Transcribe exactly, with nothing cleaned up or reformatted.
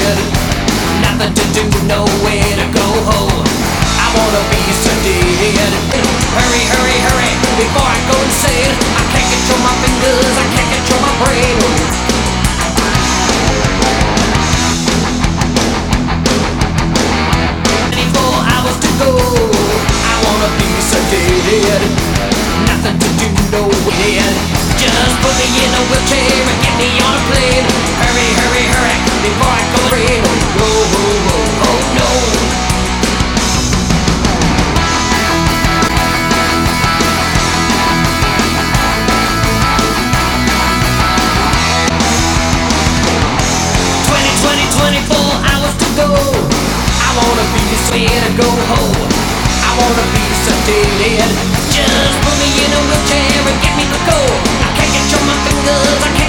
sedated. Nothing to do, nowhere to go home. I wanna be sedated. Hurry, hurry, hurry, before I go insane. I can't control my fingers, I can't control my brain. twenty-four hours to go. I wanna be sedated. Nothing to do, nowhere. Just put me in a wheelchair and get me on a plane. Hurry, hurry, hurry, before I go rain. Oh, oh, oh, oh, no. twenty, twenty, twenty-four hours to go. I wanna be scared to go home. I wanna be sedated. Just put me in a wheelchair and get me to go. I can't control my fingers, I can't